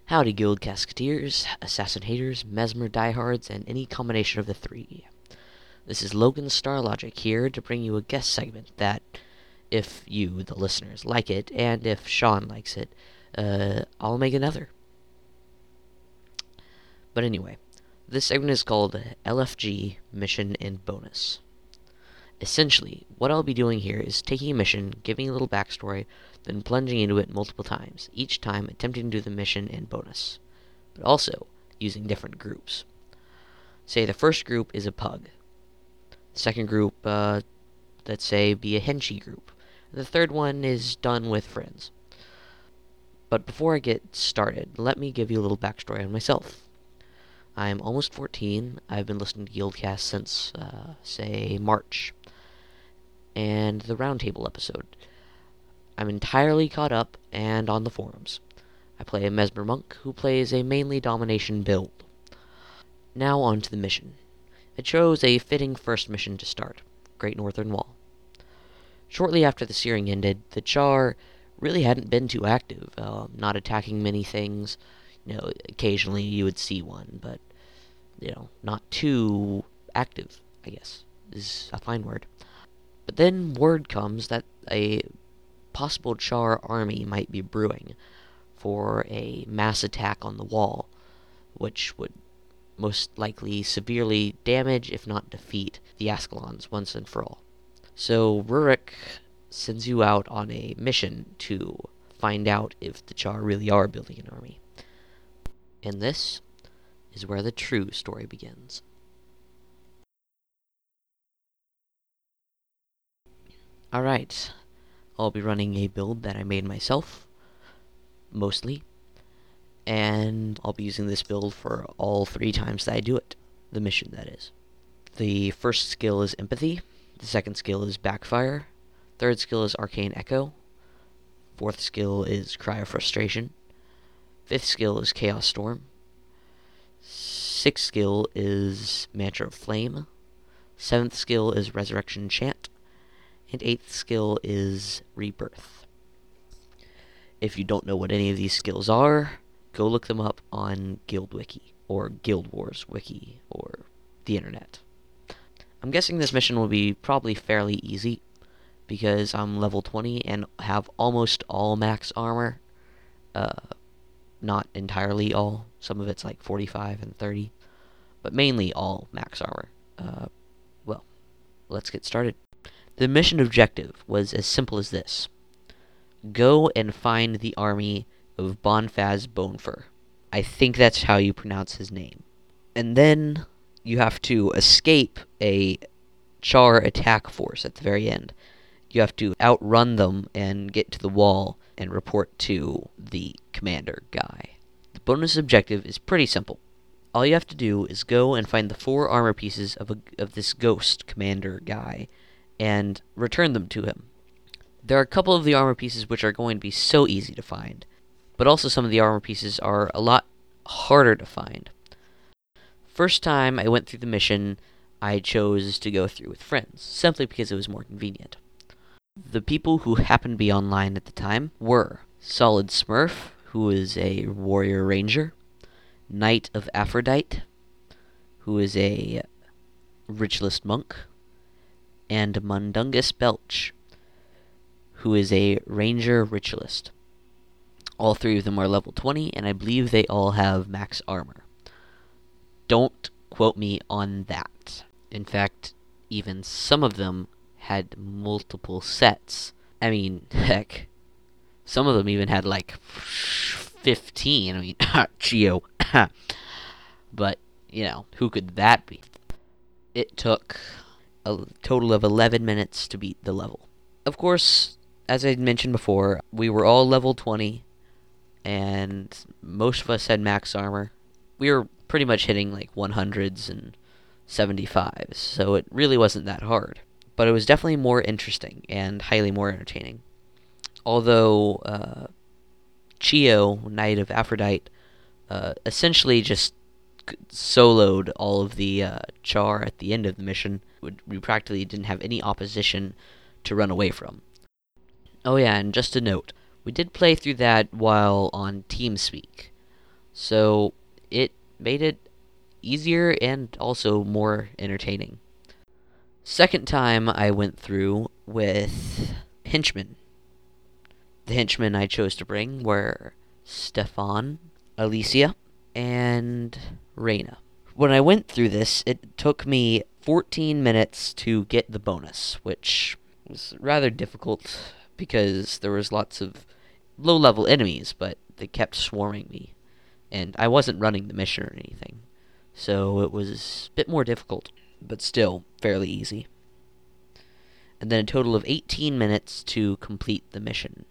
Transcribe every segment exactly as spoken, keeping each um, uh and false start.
Howdy, Guild Casketeers, Assassin Haters, Mesmer Diehards, and any combination of the three. This is Logan Starlogic here to bring you a guest segment that, if you, the listeners, like it, and if Sean likes it, uh, I'll make another. But anyway, this segment is called L F G Mission and Bonus. Essentially, what I'll be doing here is taking a mission, giving a little backstory, then plunging into it multiple times, each time attempting to do the mission and bonus, but also using different groups. Say the first group is a pug. The second group, uh, let's say, be a henchy group. The third one is done with friends. But before I get started, let me give you a little backstory on myself. I'm almost fourteen. I've been listening to Guildcast since, uh, say, March. And the Roundtable episode. I'm entirely caught up and on the forums. I play a Mesmer Monk who plays a mainly domination build. Now on to the mission. I chose a fitting first mission to start, Great Northern Wall. Shortly after the Searing ended, the Char really hadn't been too active, uh, not attacking many things. You know, occasionally you would see one, but, you know, not too active, I guess, is a fine word. But then word comes that a possible Char army might be brewing for a mass attack on the wall, which would most likely severely damage, if not defeat, the Ascalons once and for all. So Rurik sends you out on a mission to find out if the Char really are building an army. And this is where the true story begins. Alright, I'll be running a build that I made myself, mostly, and I'll be using this build for all three times that I do it, the mission that is. The first skill is Empathy, the second skill is Backfire, third skill is Arcane Echo, fourth skill is Cry of Frustration, fifth skill is Chaos Storm, sixth skill is Mantra of Flame, seventh skill is Resurrection Chant, and eighth skill is Rebirth. If you don't know what any of these skills are, go look them up on Guild Wiki, or Guild Wars Wiki, or the internet. I'm guessing this mission will be probably fairly easy, because I'm level twenty and have almost all max armor. Uh, not entirely all. Some of it's like forty-five and thirty, but mainly all max armor. Uh, well, let's get started. The mission objective was as simple as this. Go and find the army of Bonfaz Bonefur. I think that's how you pronounce his name. And then you have to escape a Char attack force at the very end. You have to outrun them and get to the wall and report to the commander guy. The bonus objective is pretty simple. All you have to do is go and find the four armor pieces of, a, of this ghost commander guy and return them to him. There are a couple of the armor pieces which are going to be so easy to find, but also some of the armor pieces are a lot harder to find. First time I went through the mission, I chose to go through with friends, simply because it was more convenient. The people who happened to be online at the time were Solid Smurf, who is a warrior ranger, Knight of Aphrodite, who is a ritualist monk, and Mundungus Belch, who is a ranger ritualist. All three of them are level twenty, and I believe they all have max armor. Don't quote me on that. In fact, even some of them had multiple sets. I mean, heck, some of them even had like fifteen. I mean, Chio. But, you know, who could that be? It took a total of eleven minutes to beat the level. Of course, as I mentioned before, we were all level twenty, and most of us had max armor. We were pretty much hitting like one hundreds and seventy-fives, so it really wasn't that hard. But it was definitely more interesting and highly more entertaining. Although uh, Chio, Knight of Aphrodite, uh, essentially just soloed all of the uh, Char at the end of the mission. We practically didn't have any opposition to run away from. Oh yeah, and just a note, we did play through that while on TeamSpeak. So it made it easier and also more entertaining. Second time I went through with henchmen. The henchmen I chose to bring were Stefan, Alicia, and Reyna. When I went through this, it took me fourteen minutes to get the bonus, which was rather difficult because there was lots of low-level enemies, but they kept swarming me, and I wasn't running the mission or anything, so it was a bit more difficult, but still fairly easy. And then a total of eighteen minutes to complete the mission,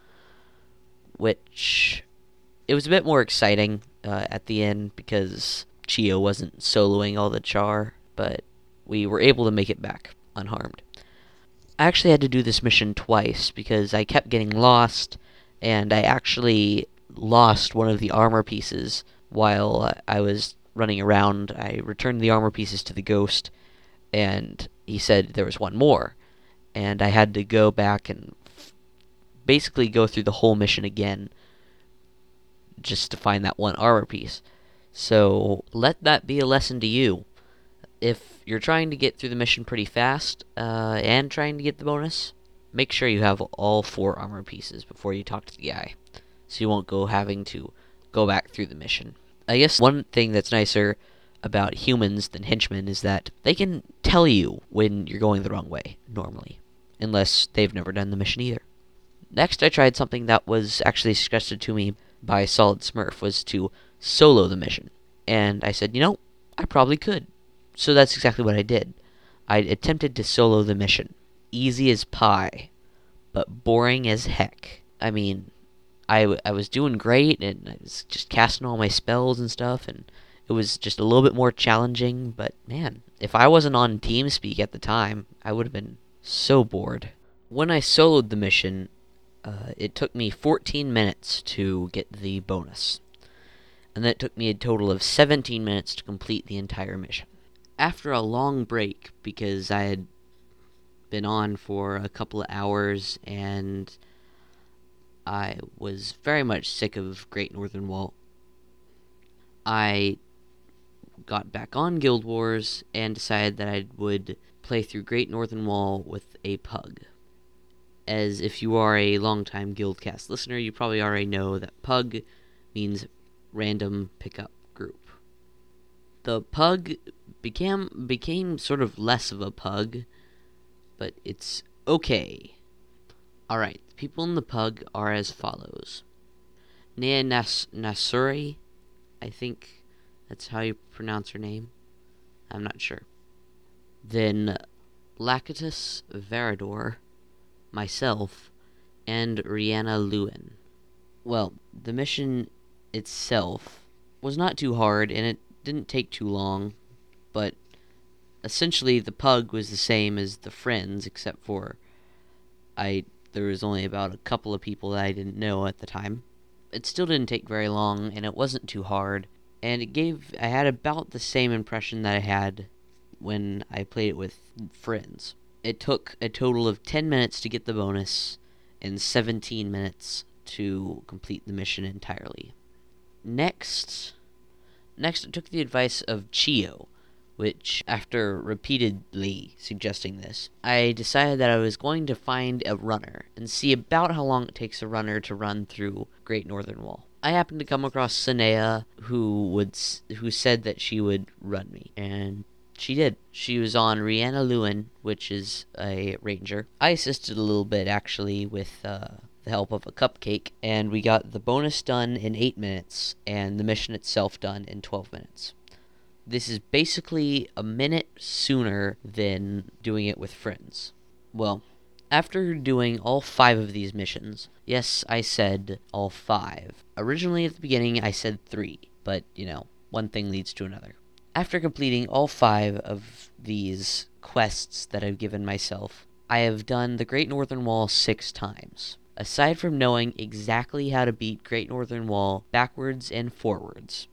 which it was a bit more exciting uh, at the end because Chio wasn't soloing all the char, but we were able to make it back unharmed. I actually had to do this mission twice because I kept getting lost, and I actually lost one of the armor pieces while I was running around. I returned the armor pieces to the ghost, and he said there was one more, and I had to go back and basically go through the whole mission again just to find that one armor piece. So let that be a lesson to you. If you're trying to get through the mission pretty fast uh, and trying to get the bonus, make sure you have all four armor pieces before you talk to the guy, so you won't go having to go back through the mission. I guess one thing that's nicer about humans than henchmen is that they can tell you when you're going the wrong way, normally, unless they've never done the mission either. Next, I tried something that was actually suggested to me by Solid Smurf, was to solo the mission. And I said, you know, I probably could. So that's exactly what I did. I attempted to solo the mission. Easy as pie, but boring as heck. I mean, I, I was doing great, and I was just casting all my spells and stuff, and it was just a little bit more challenging, but man, if I wasn't on TeamSpeak at the time, I would have been so bored. When I soloed the mission, uh, it took me fourteen minutes to get the bonus, and then it took me a total of seventeen minutes to complete the entire mission. After a long break, because I had been on for a couple of hours, and I was very much sick of Great Northern Wall, I got back on Guild Wars and decided that I would play through Great Northern Wall with a pug. As if you are a longtime Guildcast listener, you probably already know that pug means random pickup group. The pug became became sort of less of a pug, but it's okay. Alright, the people in the pug are as follows. Nea Nas- Nasuri, I think that's how you pronounce her name. I'm not sure. Then Lacatus Verador, myself, and Rihanna Lewin. Well, the mission itself was not too hard, and it didn't take too long, but essentially the pug was the same as the friends, except for I there was only about a couple of people that I didn't know at the time. It still didn't take very long, and it wasn't too hard, and it gave I had about the same impression that I had when I played it with friends. It took a total of ten minutes to get the bonus, and seventeen minutes to complete the mission entirely. Next, next I took the advice of Chio, which, after repeatedly suggesting this, I decided that I was going to find a runner and see about how long it takes a runner to run through Great Northern Wall. I happened to come across Sanea, who would who said that she would run me, and she did. She was on Rihanna Lewin, which is a ranger. I assisted a little bit, actually, with uh, the help of a cupcake, and we got the bonus done in eight minutes, and the mission itself done in twelve minutes. This is basically a minute sooner than doing it with friends. Well, after doing all five of these missions, yes, I said all five. Originally at the beginning I said three, but, you know, one thing leads to another. After completing all five of these quests that I've given myself, I have done the Great Northern Wall six times. Aside from knowing exactly how to beat Great Northern Wall backwards and forwards,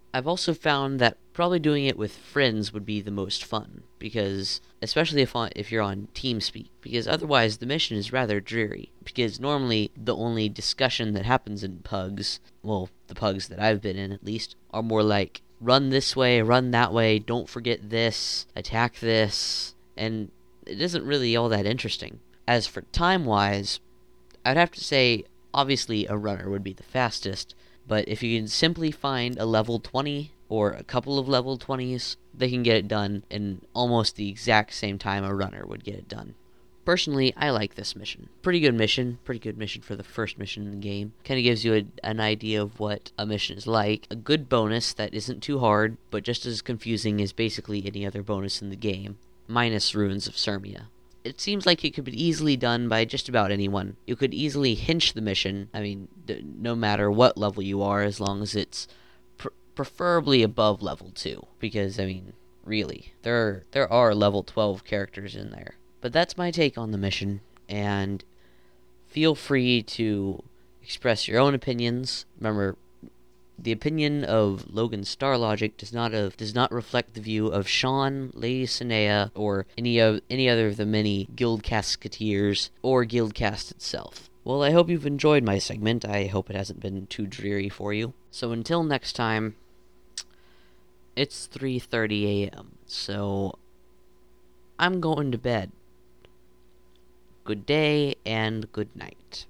I've also found that probably doing it with friends would be the most fun, because especially if on, if you're on TeamSpeak, because otherwise the mission is rather dreary. Because normally the only discussion that happens in pugs, well, the pugs that I've been in at least, are more like run this way, run that way, don't forget this, attack this, and it isn't really all that interesting. As for time-wise, I'd have to say obviously a runner would be the fastest. But if you can simply find a level twenty or a couple of level twenties, they can get it done in almost the exact same time a runner would get it done. Personally, I like this mission. Pretty good mission. Pretty good mission for the first mission in the game. Kind of gives you a, an idea of what a mission is like. A good bonus that isn't too hard, but just as confusing as basically any other bonus in the game. Minus Ruins of Sirmia. It seems like it could be easily done by just about anyone. You could easily hinge the mission, I mean, d- no matter what level you are, as long as it's pr- preferably above level two. Because, I mean, really, there are, there are level twelve characters in there. But that's my take on the mission, and feel free to express your own opinions. Remember, the opinion of Logan Starlogic does not uh, does not reflect the view of Sean, Lady Sinea, or any of any other of the many Guildcasketeers, or Guildcast itself. Well, I hope you've enjoyed my segment. I hope it hasn't been too dreary for you. So until next time, it's three thirty a.m., so I'm going to bed. Good day and good night.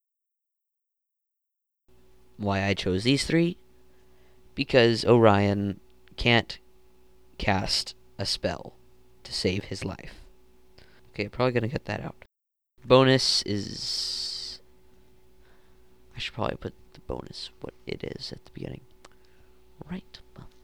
Why I chose these three? Because Orion can't cast a spell to save his life. Okay, probably gonna cut that out. Bonus is... I should probably put the bonus, what it is, at the beginning. Right, well...